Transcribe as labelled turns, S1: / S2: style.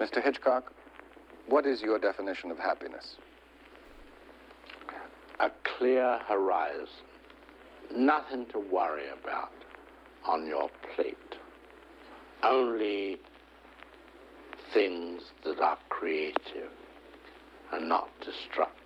S1: Mr. Hitchcock, what is your definition of happiness?
S2: A clear horizon. Nothing to worry about on your plate. Only things that are creative and not destructive.